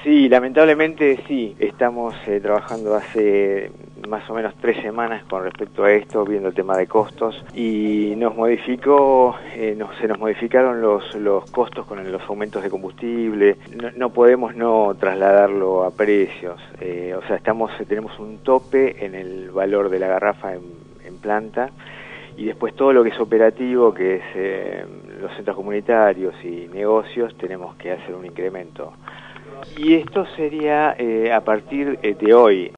Sí, lamentablemente sí, estamos trabajando hace más o menos 3 semanas con respecto a esto, viendo el tema de costos, y nos modificó, se nos modificaron los costos con los aumentos de combustible. No podemos no trasladarlo a precios, o sea, tenemos un tope en el valor de la garrafa en planta, y después todo lo que es operativo, que es los centros comunitarios y negocios, tenemos que hacer un incremento. Y esto sería a partir de hoy.